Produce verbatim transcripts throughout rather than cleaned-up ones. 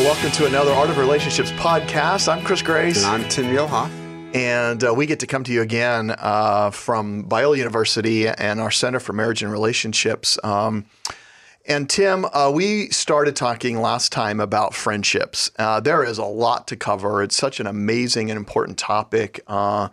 welcome to another Art of Relationships podcast. I'm Chris Grace. And I'm Tim Muehlhoff. And uh, we get to come to you again uh, from Biola University and our Center for Marriage and Relationships. Um, and Tim, uh, we started talking last time about friendships. Uh, there is a lot to cover. It's such an amazing and important topic. Uh,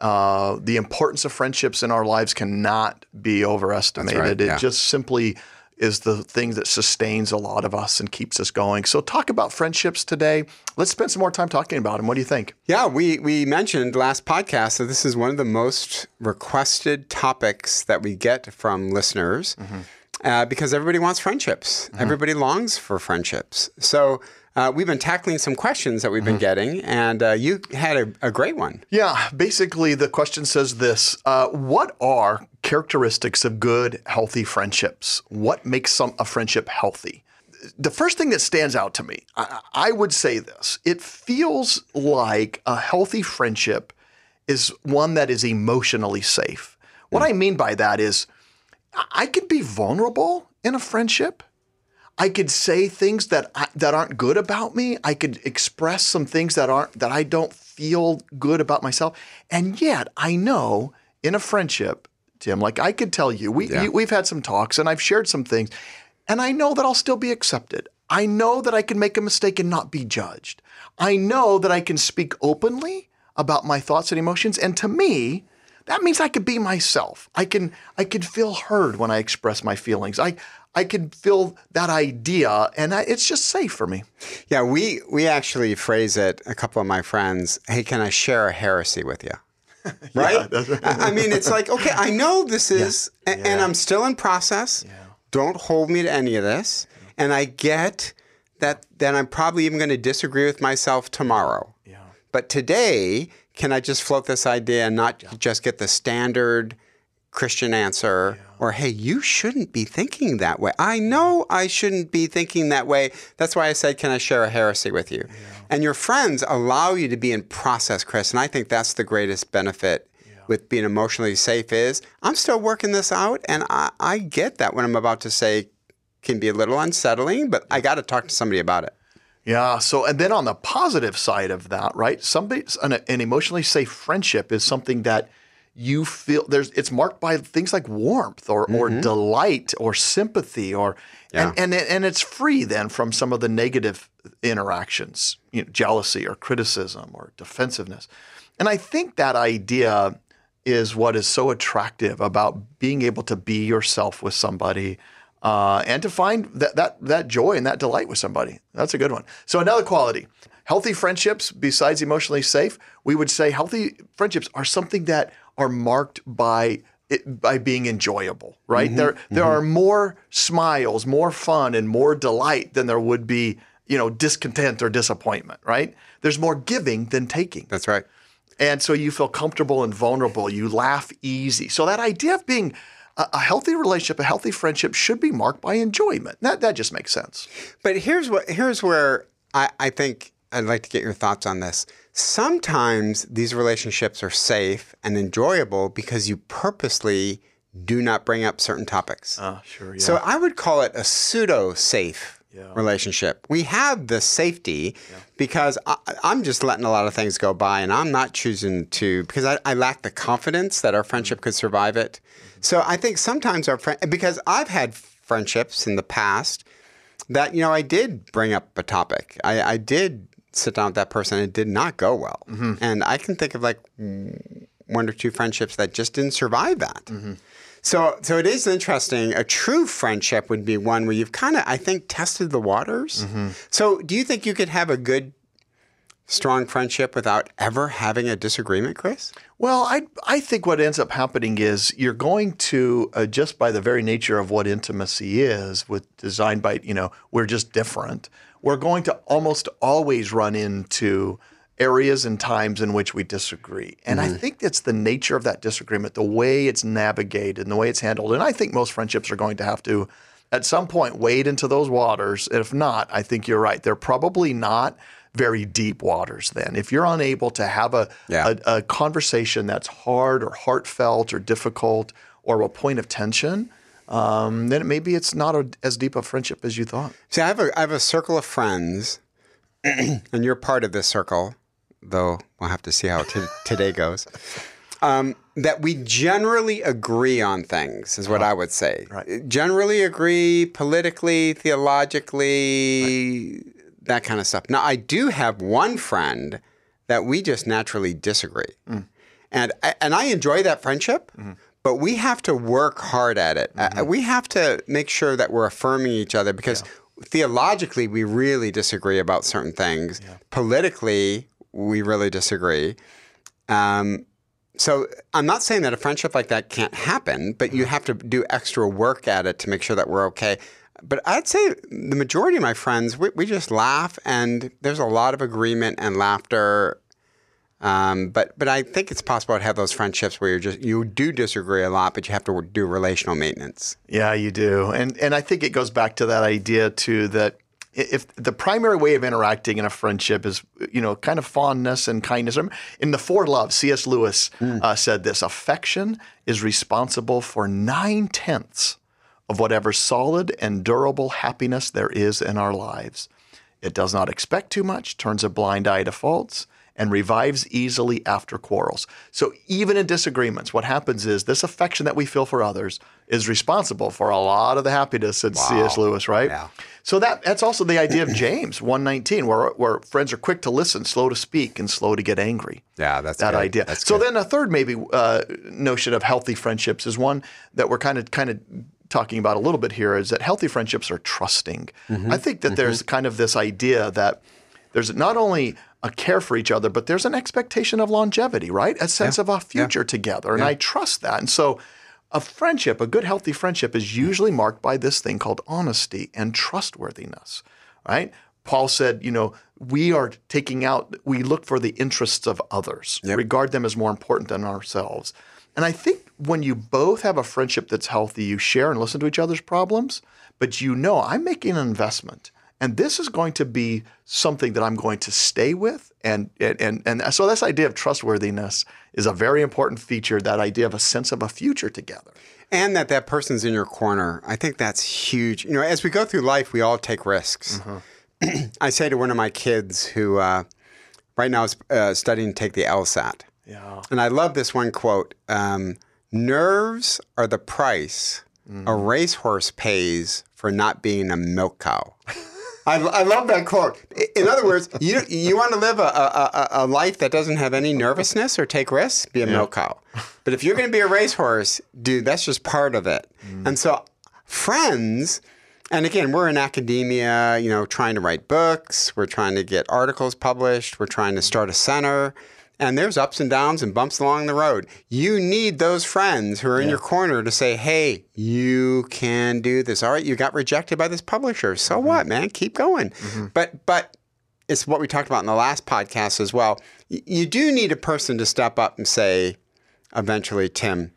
uh, the importance of friendships in our lives cannot be overestimated. That's right, yeah. It just simply is the thing that sustains a lot of us and keeps us going. So talk about friendships today. Let's spend some more time talking about them. What do you think? Yeah, we, we mentioned last podcast that this is one of the most requested topics that we get from listeners mm-hmm. uh, because everybody wants friendships. Mm-hmm. Everybody longs for friendships. So uh, we've been tackling some questions that we've been mm-hmm. getting, and uh, you had a, a great one. Yeah, basically the question says this, uh, what are characteristics of good, healthy friendships? What makes some a friendship healthy? The first thing that stands out to me, I, I would say this. It feels like a healthy friendship is one that is emotionally safe. What mm. I mean by that is I could be vulnerable in a friendship. I could say things that I, that aren't good about me. I could express some things that aren't that I don't feel good about myself. And yet I know in a friendship, Tim, like I could tell you, we, yeah. you, we've had some talks and I've shared some things, and I know that I'll still be accepted. I know that I can make a mistake and not be judged. I know that I can speak openly about my thoughts and emotions. And to me, that means I could be myself. I can I can feel heard when I express my feelings. I I can feel that idea, and I, it's just safe for me. Yeah, we we actually phrase it, a couple of my friends, hey, can I share a heresy with you? Right? Yeah, right. I mean, it's like, okay, I know this is, yeah. and, Yeah. and I'm still in process. Yeah. Don't hold me to any of this. Yeah. And I get that, that I'm probably even going to disagree with myself tomorrow. Yeah. But today, can I just float this idea and not yeah. just get the standard Christian answer? Yeah. Or, hey, you shouldn't be thinking that way. I know I shouldn't be thinking that way. That's why I said, can I share a heresy with you? Yeah. And your friends allow you to be in process, Chris. And I think that's the greatest benefit yeah. with being emotionally safe is I'm still working this out. And I, I get that when I'm about to say can be a little unsettling, but I got to talk to somebody about it. Yeah. So, and then on the positive side of that, right? Somebody, an, an emotionally safe friendship is something that you feel there's, it's marked by things like warmth or, mm-hmm. or delight or sympathy or, yeah. and, and, and it's free then from some of the negative interactions, you know, jealousy or criticism or defensiveness. And I think that idea is what is so attractive about being able to be yourself with somebody uh, and to find that, that, that joy and that delight with somebody. That's a good one. So another quality, healthy friendships besides emotionally safe, we would say healthy friendships are something that are marked by it, by being enjoyable, right? Mm-hmm, there there mm-hmm. are more smiles, more fun, and more delight than there would be, you know, discontent or disappointment, right? There's more giving than taking. That's right. And so you feel comfortable and vulnerable. You laugh easy. So that idea of being a, a healthy relationship, a healthy friendship should be marked by enjoyment. That that just makes sense. But here's what here's where I, I think I'd like to get your thoughts on this. Sometimes these relationships are safe and enjoyable because you purposely do not bring up certain topics. Uh, sure, yeah. So I would call it a pseudo-safe yeah. relationship. We have the safety yeah. because I, I'm just letting a lot of things go by and I'm not choosing to, because I, I lack the confidence that our friendship could survive it. Mm-hmm. So I think sometimes our friend, because I've had friendships in the past that, you know, I did bring up a topic. I, I did sit down with that person and it did not go well. Mm-hmm. And I can think of like one or two friendships that just didn't survive that. Mm-hmm. So so it is interesting. A true friendship would be one where you've kind of, I think, tested the waters. Mm-hmm. So do you think you could have a good, strong friendship without ever having a disagreement, Chris? Well, I I think what ends up happening is you're going to, uh, just by the very nature of what intimacy is, with designed by, you know, we're just different, we're going to almost always run into areas and times in which we disagree. And mm-hmm. I think it's the nature of that disagreement, the way it's navigated and the way it's handled. And I think most friendships are going to have to, at some point, wade into those waters. If not, I think you're right. They're probably not very deep waters then. If you're unable to have a, yeah. a, a conversation that's hard or heartfelt or difficult or a point of tension, um, then maybe it's not a, as deep a friendship as you thought. See, I have a, I have a circle of friends and you're part of this circle, though we'll have to see how t- today goes, um, that we generally agree on things, is what oh, I would say. Right. Generally agree politically, theologically, right. that kind of stuff. Now, I do have one friend that we just naturally disagree. Mm. And, and I enjoy that friendship, mm-hmm. but we have to work hard at it. Mm-hmm. Uh, we have to make sure that we're affirming each other because yeah. theologically, we really disagree about certain things. Yeah. Politically, we really disagree. Um, so I'm not saying that a friendship like that can't happen, but you have to do extra work at it to make sure that we're okay. But I'd say the majority of my friends, we, we just laugh, and there's a lot of agreement and laughter. Um, but but I think it's possible to have those friendships where you just you do disagree a lot, but you have to do relational maintenance. Yeah, you do, and and I think it goes back to that idea too that if the primary way of interacting in a friendship is you know kind of fondness and kindness. In the Four Loves, C S Lewis mm. uh, said this: affection is responsible for nine tenths of whatever solid and durable happiness there is in our lives. It does not expect too much, turns a blind eye to faults, and revives easily after quarrels. So even in disagreements, what happens is this affection that we feel for others is responsible for a lot of the happiness, said wow. C S Lewis, right? Yeah. So that that's also the idea of James one nineteen, where where friends are quick to listen, slow to speak, and slow to get angry. Yeah, that's that good. idea. That's so good. then a third maybe uh, notion of healthy friendships is one that we're kind of kind of talking about a little bit here, is that healthy friendships are trusting. Mm-hmm. I think that mm-hmm. there's kind of this idea that there's not only a care for each other, but there's an expectation of longevity, right? A sense yeah. of a future yeah. together. And yeah. I trust that. And so a friendship, a good, healthy friendship is usually marked by this thing called honesty and trustworthiness, right? Paul said, you know, we are taking out, we look for the interests of others, yep. regard them as more important than ourselves. And I think when you both have a friendship that's healthy, you share and listen to each other's problems, but you know, I'm making an investment. And this is going to be something that I'm going to stay with. And, and, and so this idea of trustworthiness is a very important feature, that idea of a sense of a future together. And that that person's in your corner. I think that's huge. You know, as we go through life, we all take risks. Mm-hmm. I say to one of my kids who uh, right now is uh, studying to take the LSAT. Yeah. And I love this one quote. Um, Nerves are the price mm. a racehorse pays for not being a milk cow. I, I love that quote. In other words, you you want to live a, a, a life that doesn't have any nervousness or take risks, be a yeah. milk cow. But if you're going to be a racehorse, dude, that's just part of it. Mm. And so friends, and again, we're in academia, you know, trying to write books. We're trying to get articles published. We're trying to start a center. And there's ups and downs and bumps along the road. You need those friends who are in yeah. your corner to say, hey, you can do this. All right, you got rejected by this publisher. So mm-hmm. what, man? Keep going. Mm-hmm. But but it's what we talked about in the last podcast as well. Y- you do need a person to step up and say, eventually, Tim,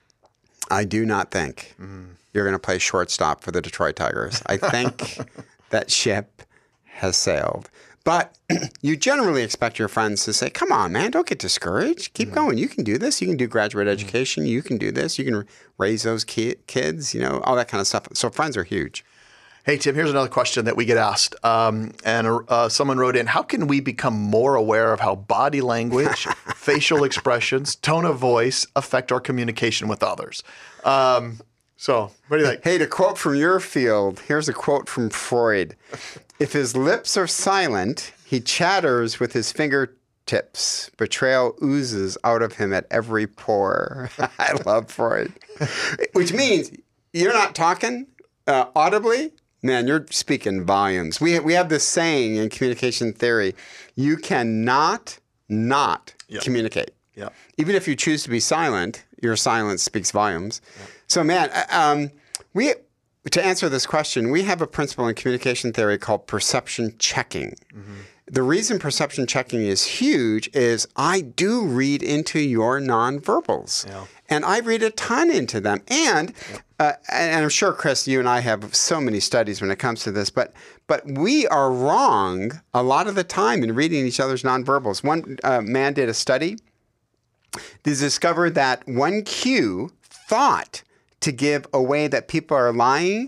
I do not think mm-hmm. you're going to play shortstop for the Detroit Tigers. I think that ship has sailed. But you generally expect your friends to say, come on, man, don't get discouraged. Keep mm-hmm. going. You can do this. You can do graduate education. Mm-hmm. You can do this. You can raise those ki- kids, you know, all that kind of stuff. So friends are huge. Hey, Tim, here's another question that we get asked. Um, and uh, someone wrote in, how can we become more aware of how body language, facial expressions, tone of voice affect our communication with others? Um, so what do you think? Hey, to quote from your field, here's a quote from Freud. If his lips are silent, he chatters with his fingertips. Betrayal oozes out of him at every pore. I love Freud. Which means you're not talking uh, audibly. Man, you're speaking volumes. We we have this saying in communication theory: you cannot not yep. communicate. Yep. Even if you choose to be silent, your silence speaks volumes. Yep. So, man, um, we. To answer this question, we have a principle in communication theory called perception checking. Mm-hmm. The reason perception checking is huge is I do read into your nonverbals. Yeah. And I read a ton into them. And, yeah. uh, and I'm sure, Chris, you and I have so many studies when it comes to this, but but we are wrong a lot of the time in reading each other's nonverbals. One uh, man did a study. They discovered that one cue thought to give away that people are lying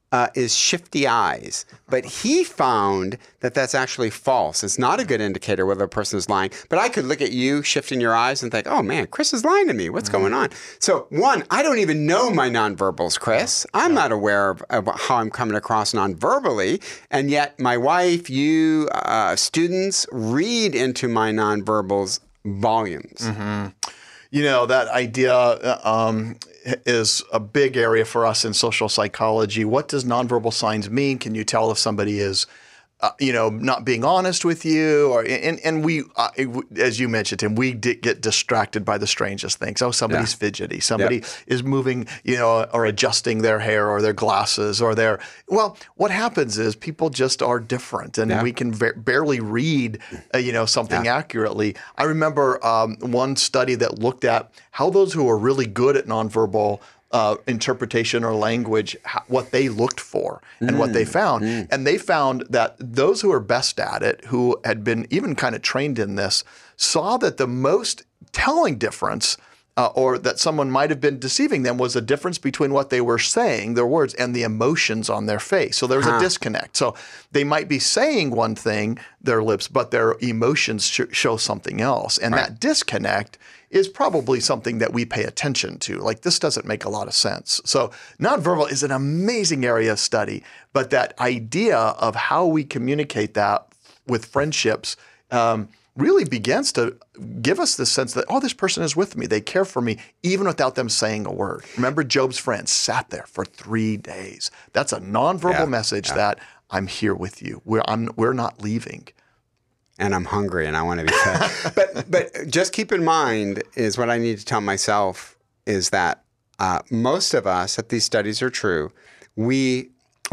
uh, is shifty eyes. But he found that that's actually false. It's not a good indicator whether a person is lying. But I could look at you shifting your eyes and think, oh man, Chris is lying to me. What's mm-hmm. going on? So one, I don't even know my nonverbals, Chris. I'm not aware of, of how I'm coming across nonverbally. And yet my wife, you, uh, students read into my nonverbals volumes. Mm-hmm. You know, that idea um, is a big area for us in social psychology. What does nonverbal signs mean? Can you tell if somebody is, uh, you know, not being honest with you? Or and and we, uh, as you mentioned, Tim, we did get distracted by the strangest things. Oh, somebody's yeah. fidgety. Somebody yep. is moving, you know, or adjusting their hair or their glasses or their. Well, what happens is people just are different, and yeah. we can ba- barely read, uh, you know, something yeah. accurately. I remember um, one study that looked at how those who are really good at nonverbal Uh, interpretation or language, how, what they looked for and mm, what they found. Mm. And they found that those who are best at it, who had been even kind of trained in this, saw that the most telling difference uh, or that someone might have been deceiving them was a difference between what they were saying, their words, and the emotions on their face. So there was huh. a disconnect. So they might be saying one thing, their lips, but their emotions sh- show something else. And right. that disconnect is probably something that we pay attention to. Like, this doesn't make a lot of sense. So nonverbal is an amazing area of study, but that idea of how we communicate that with friendships um, really begins to give us the sense that, oh, this person is with me. They care for me, even without them saying a word. Remember, Job's friends sat there for three days. That's a nonverbal yeah, message yeah. that I'm here with you. We're, I'm, we're not leaving. And I'm hungry and I want to be fed. but but just keep in mind is what I need to tell myself is that uh, most of us, if these studies are true, we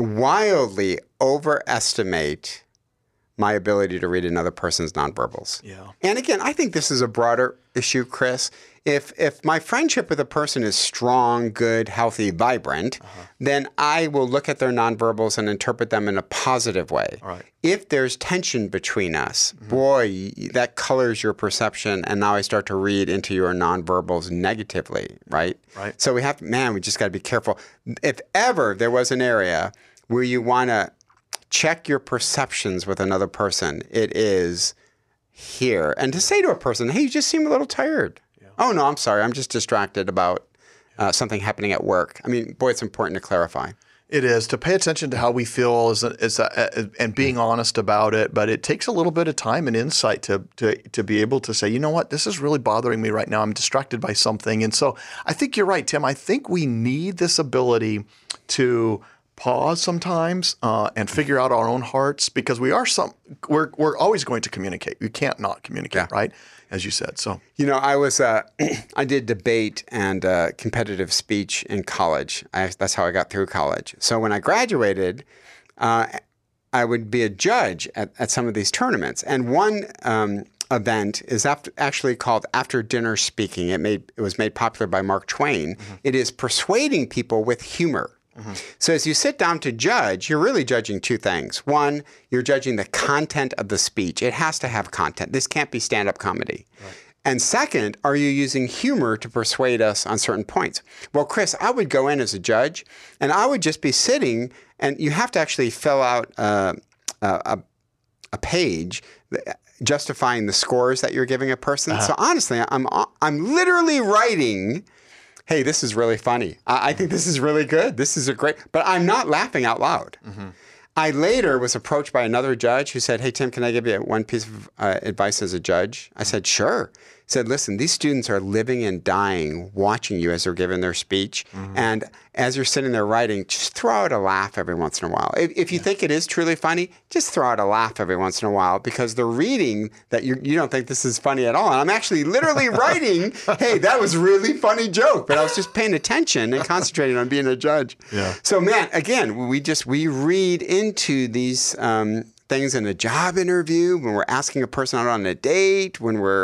wildly overestimate my ability to read another person's nonverbals. Yeah. And again, I think this is a broader issue, Chris. If if my friendship with a person is strong, good, healthy, vibrant, uh-huh. then I will look at their nonverbals and interpret them in a positive way. Right. If there's tension between us, mm-hmm. boy, that colors your perception, and now I start to read into your nonverbals negatively, right? Right. So we have to, man, we just got to be careful. If ever there was an area where you want to check your perceptions with another person, it is here. And to say to a person, hey, you just seem a little tired. Oh, no, I'm sorry. I'm just distracted about uh, something happening at work. I mean, boy, it's important to clarify. It is. To pay attention to how we feel is, is a, and being honest about it, but it takes a little bit of time and insight to, to, to be able to say, you know what, this is really bothering me right now. I'm distracted by something. And so I think you're right, Tim. I think we need this ability to pause sometimes uh, and figure out our own hearts, because we are some we're we're always going to communicate. We can't not communicate, yeah. right? As you said. So you know, I was uh, I did debate and uh, competitive speech in college. I, that's how I got through college. So when I graduated, uh, I would be a judge at, at some of these tournaments. And one um, event is after, actually called After Dinner Speaking. It made it was made popular by Mark Twain. Mm-hmm. It is persuading people with humor. Mm-hmm. So as you sit down to judge, you're really judging two things. One, you're judging the content of the speech. It has to have content. This can't be stand-up comedy. Right. And second, are you using humor to persuade us on certain points? Well, Chris, I would go in as a judge, and I would just be sitting, and you have to actually fill out uh, a, a page justifying the scores that you're giving a person. Uh-huh. So honestly, I'm I'm literally writing, hey, this is really funny. I, I think this is really good. This is a great, but I'm not laughing out loud. Mm-hmm. I later was approached by another judge who said, hey, Tim, can I give you one piece of uh, advice as a judge? I said, sure. He said, listen, these students are living and dying watching you as they're giving their speech. Mm-hmm. And as you're sitting there writing, just throw out a laugh every once in a while. If, if you yeah. think it is truly funny, just throw out a laugh every once in a while, because they're reading that you you don't think this is funny at all. And I'm actually literally writing, hey, that was a really funny joke. But I was just paying attention and concentrating on being a judge. Yeah. So, man, again, we just, we read into these um, things in a job interview, when we're asking a person out on a date, when we're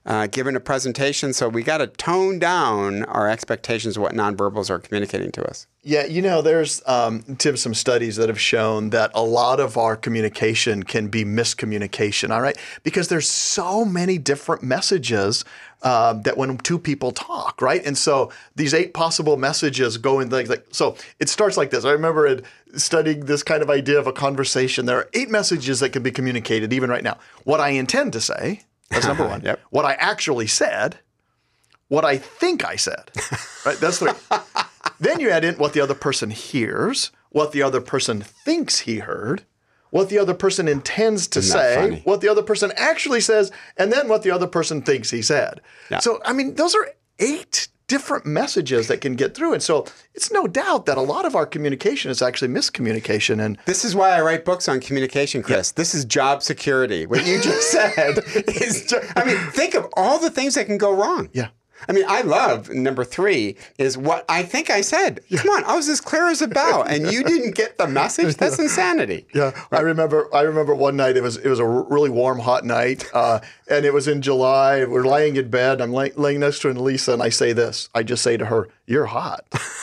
uh, giving a presentation. So we got to tone down our expectations of what nonverbals are communicating to us. Yeah, you know, there's, um, Tim, some studies that have shown that a lot of our communication can be miscommunication, all right? Because there's so many different messages uh, that when two people talk, right? And so these eight possible messages go in things like, so it starts like this. I remember it, studying this kind of idea of a conversation. There are eight messages that can be communicated even right now. What I intend to say, that's number one. Yep. What I actually said, what I think I said, right? That's three. Then you add in what the other person hears, what the other person thinks he heard, what the other person intends to Isn't that say, funny? what the other person actually says, and then what the other person thinks he said. Yeah. So, I mean, those are eight different messages that can get through. And so it's no doubt that a lot of our communication is actually miscommunication. And This is why I write books on communication, Chris. This is job security. What you just said is, jo- I mean, think of all the things that can go wrong. yeah. I mean, I love number three is what I think I said. Come on, I was as clear as a bell, and you didn't get the message. That's insanity. Yeah, I remember. I remember one night. It was it was a really warm, hot night, uh, and it was in July. We're laying in bed. I'm lay, laying next to Lisa, and I say this. I just say to her, "You're hot,"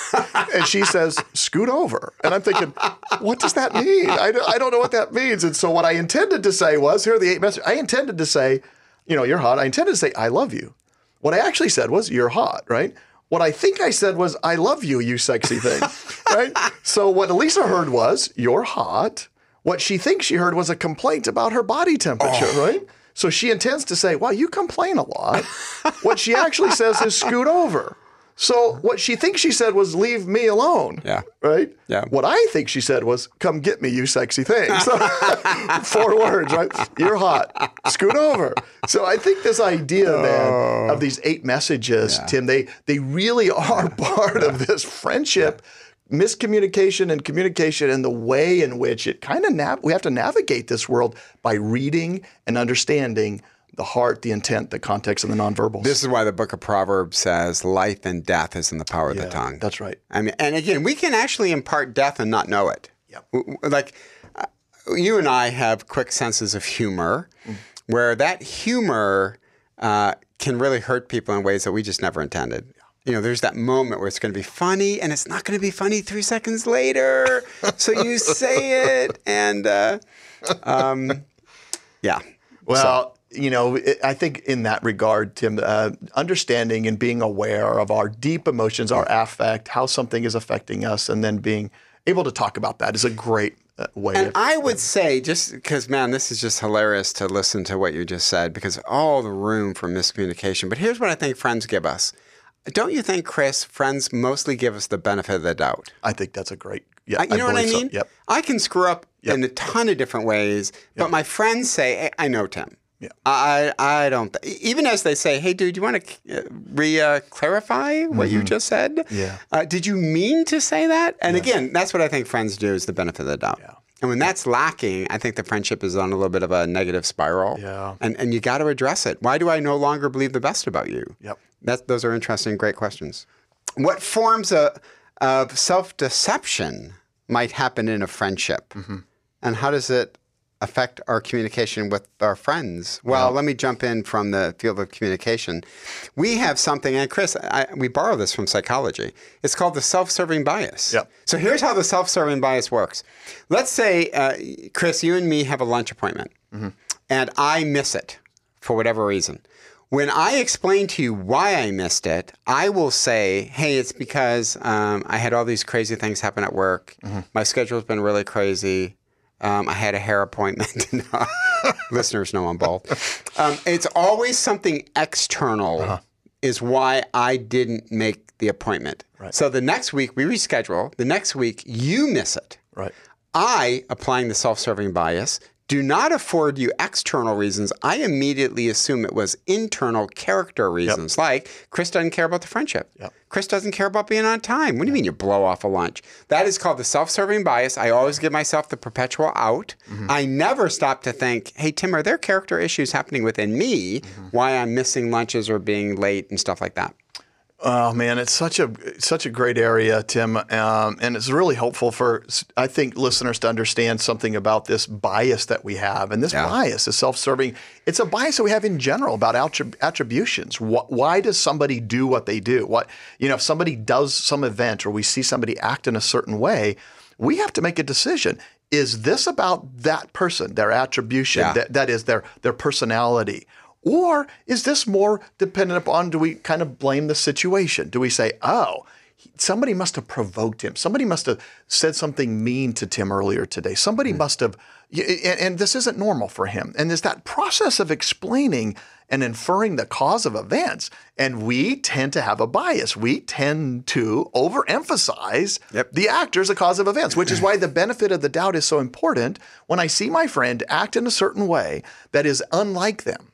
and she says, "Scoot over." And I'm thinking, what does that mean? I don't, I don't know what that means. And so what I intended to say was, here are the eight messages. I intended to say, you know, you're hot. I intended to say, I love you. What I actually said was, you're hot, right? What I think I said was, I love you, you sexy thing, right? So what Elisa heard was, you're hot. What she thinks she heard was a complaint about her body temperature, oh. right? So she intends to say, wow, you complain a lot. What she actually says is, scoot over. So what she thinks she said was, leave me alone. Yeah. Right? Yeah. What I think she said was, come get me, you sexy thing. So, four words, right? You're hot. Scoot over. So I think this idea, man, oh. of these eight messages, yeah. Tim, they they really are part of this friendship, miscommunication and communication, and the way in which it kind of nav- we have to navigate this world by reading and understanding the heart, the intent, the context, and the nonverbals. This is why the book of Proverbs says life and death is in the power yeah, of the tongue. That's right. I mean, and again, we can actually impart death and not know it. Yep. Like uh, you and I have quick senses of humor, mm. where that humor uh, can really hurt people in ways that we just never intended. Yeah. You know, there's that moment where it's going to be funny, and it's not going to be funny three seconds later. So you say it, and uh, um, yeah. Well. So. You know, I think in that regard, Tim, uh, understanding and being aware of our deep emotions, our affect, how something is affecting us, and then being able to talk about that is a great uh, way. And of, I would say, just because, man, this is just hilarious to listen to what you just said, because all the room for miscommunication. But here's what I think friends give us. Don't you think, Chris, friends mostly give us the benefit of the doubt? I think that's a great, yeah. I, you know I what I mean? So. Yep. I can screw up yep. in a ton of different ways, but yep. my friends say, hey, I know Tim. Yeah. I I don't th- even as they say, hey, dude, you want to re uh, clarify what mm-hmm. you just said? Yeah. Uh, did you mean to say that? And yeah. again, that's what I think friends do is the benefit of the doubt. Yeah. And when that's lacking, I think the friendship is on a little bit of a negative spiral. Yeah. And and you got to address it. Why do I no longer believe the best about you? Yep. That those are interesting, great questions. What forms of, of self-deception might happen in a friendship, mm-hmm. and how does it affect our communication with our friends? Well, yeah. let me jump in from the field of communication. We have something, and Chris, I, we borrow this from psychology. It's called the self-serving bias. Yep. So here's how the self-serving bias works. Let's say, uh, Chris, you and me have a lunch appointment, mm-hmm. and I miss it for whatever reason. When I explain to you why I missed it, I will say, hey, it's because um, I had all these crazy things happen at work. Mm-hmm. My schedule's been really crazy. Um, I had a hair appointment. Listeners know I'm bald. Um, it's always something external uh-huh. is why I didn't make the appointment. Right. So the next week we reschedule. The next week you miss it. Right. I, applying the self-serving bias, do not afford you external reasons. I immediately assume it was internal character reasons, yep. like Chris doesn't care about the friendship. Yep. Chris doesn't care about being on time. What do you mean you blow off a lunch? That is called the self-serving bias. I always give myself the perpetual out. Mm-hmm. I never stop to think, hey, Tim, are there character issues happening within me mm-hmm. why I'm missing lunches or being late and stuff like that? Oh man, it's such a such a great area, Tim, um, and it's really helpful for I think listeners to understand something about this bias that we have, and this Yeah. bias is self-serving. It's a bias that we have in general about attrib- attributions. Wh- why does somebody do what they do? What you know, if somebody does some event or we see somebody act in a certain way, we have to make a decision. Is this about that person, their attribution, Yeah. that, that is their their personality? Or is this more dependent upon, do we kind of blame the situation? Do we say, oh, he- somebody must have provoked him. Somebody must have said something mean to Tim earlier today. Somebody Mm-hmm. must have, y- and, and this isn't normal for him. And there's that process of explaining and inferring the cause of events. And we tend to have a bias. We tend to overemphasize Yep. the actor as a cause of events, which is why the benefit of the doubt is so important. When I see my friend act in a certain way that is unlike them,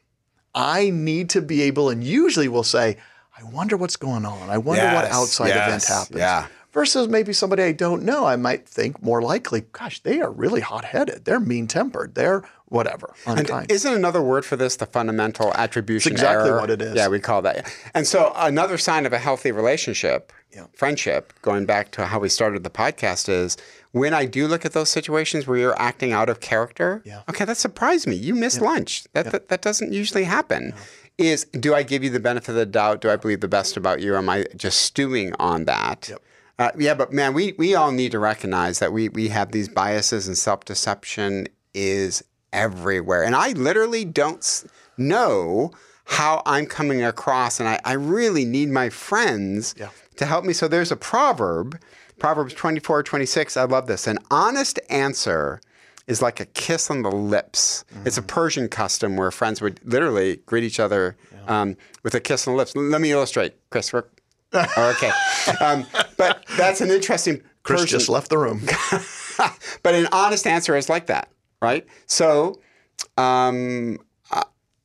I need to be able, and usually we'll say, I wonder what's going on. I wonder what Yes, outside event yes, happens. yeah. Versus maybe somebody I don't know, I might think more likely, gosh, they are really hot-headed. They're mean-tempered. They're whatever, unkind. And isn't another word for this the fundamental attribution It's exactly error? what it is. Yeah, we call that. And so another sign of a healthy relationship, Yeah. friendship, going back to how we started the podcast, is when I do look at those situations where you're acting out of character, Yeah. okay, that surprised me. You missed lunch. That, that that doesn't usually happen. Is do I give you the benefit of the doubt? Do I believe the best about you? Or am I just stewing on that? Yep. Uh, yeah, but man, we, we all need to recognize that we, we have these biases, and self-deception is everywhere. And I literally don't s- know how I'm coming across, and I, I really need my friends Yeah. to help me. So there's a proverb, Proverbs twenty-four, twenty-six. I love this. An honest answer is like a kiss on the lips. Mm-hmm. It's a Persian custom where friends would literally greet each other um, with a kiss on the lips. Let me illustrate, Chris. We're- oh, okay. Um, but that's an interesting Chris Persian. just left the room. But an honest answer is like that, right? So um, I-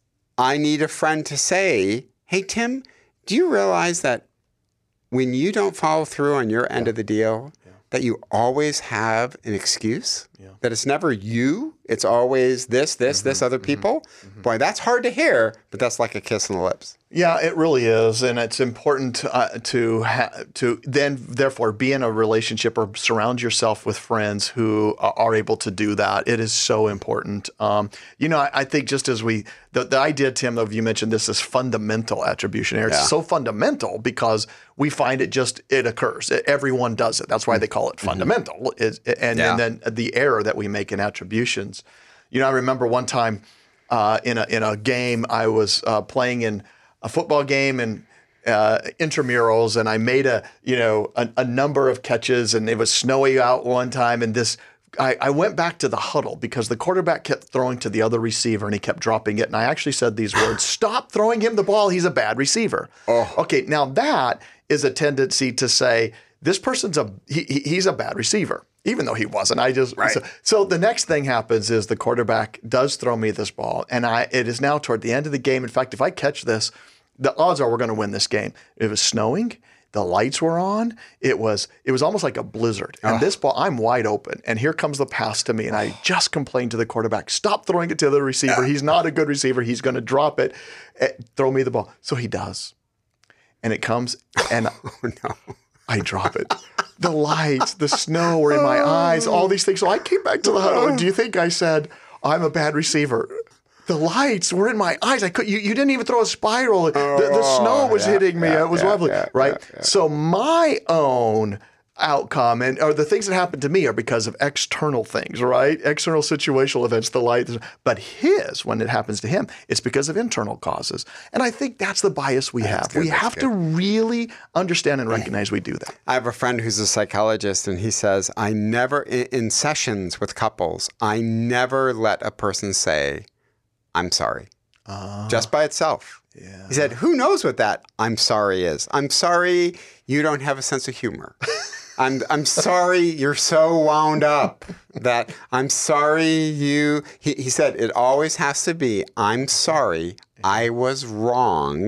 I need a friend to say, hey, Tim, do you realize that when you don't follow through on your end of the deal, that you always have an excuse? That it's never you, it's always this, this, this, other people? Boy, that's hard to hear, but that's like a kiss on the lips. Yeah, it really is, and it's important uh, to ha- to then therefore be in a relationship or surround yourself with friends who are are able to do that. It is so important. Um, you know, I, I think just as we the, the idea, Tim, of you mentioned this is fundamental attribution error. It's Yeah. so fundamental because we find it just it occurs. Everyone does it. That's why they call it fundamental. Is and, Yeah. and then the error that we make in attributions. You know, I remember one time uh, in a in a game I was uh, playing in a football game and uh, intramurals, and I made a you know a, a number of catches, and it was snowy out one time, and this I, I went back to the huddle because the quarterback kept throwing to the other receiver, and he kept dropping it, and I actually said these words: "Stop throwing him the ball. He's a bad receiver." Oh. Okay, now that is a tendency to say this person's a he, he- he's a bad receiver. Even though he wasn't, I just Right. so, so the next thing happens is the quarterback does throw me this ball, and I it is now toward the end of the game. In fact, if I catch this, the odds are we're going to win this game. It was snowing, the lights were on. It was it was almost like a blizzard, and this ball I'm wide open, and here comes the pass to me, and I just complained to the quarterback, stop throwing it to the receiver. He's not a good receiver. He's going to drop it. Eh, Throw me the ball. So he does, and it comes, and Oh, no. I drop it. The lights, the snow were in my eyes, all these things. So I came back to the huddle. And do you think I said, I'm a bad receiver? The lights were in my eyes. I could. You, you didn't even throw a spiral. The, the snow was yeah, hitting me. yeah, it was yeah, lovely, yeah, right? yeah, yeah. So my own outcome and or the things that happen to me are because of external things, right? External situational events, the light. But his, when it happens to him, it's because of internal causes. And I think that's the bias we have. good, we that's have good. to really understand and recognize we do that. I have a friend who's a psychologist, and he says, I never, in, in sessions with couples, I never let a person say, I'm sorry, just by itself. Yeah. He said, who knows what that I'm sorry is? I'm sorry you don't have a sense of humor. I'm I'm sorry you're so wound up that I'm sorry you, he, he said, it always has to be, I'm sorry I was wrong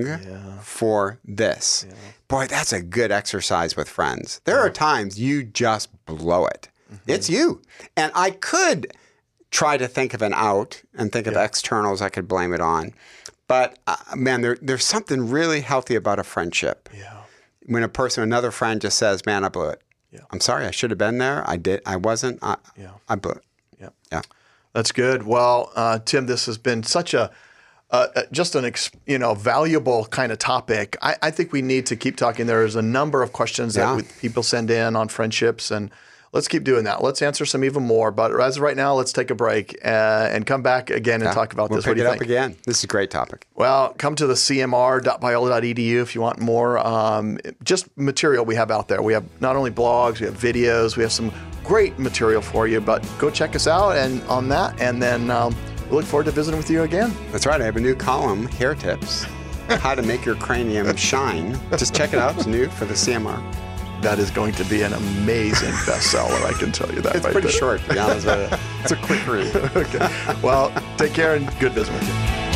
for this. Boy, that's a good exercise with friends. There are times you just blow it. It's you. And I could try to think of an out and think of externals I could blame it on. But uh, man, there, there's something really healthy about a friendship. Yeah. when a person, another friend just says, man, I blew it. Yeah. I'm sorry, I should have been there. I did. I wasn't. I, yeah. I blew it. Yeah. Yeah. That's good. Well, uh, Tim, this has been such a, uh, just an, ex, you know, valuable kind of topic. I, I think we need to keep talking. There's a number of questions Yeah. that we, people send in on friendships, and let's keep doing that. Let's answer some even more. But as of right now, let's take a break uh, and come back again and Yeah. talk about we'll this. Pick What do it you up think? again. This is a great topic. Well, come to the c m r dot biola dot e d u if you want more um, just material we have out there. We have not only blogs, we have videos, we have some great material for you, but go check us out and on that, and then um, we look forward to visiting with you again. That's right. I have a new column, Hair Tips, how to make your cranium shine. Just check it out. It's new for the C M R. That is going to be an amazing bestseller, I can tell you that. It's right pretty there. short, to be honest with you. It's a quick read. Okay. Well, take care and good business with you.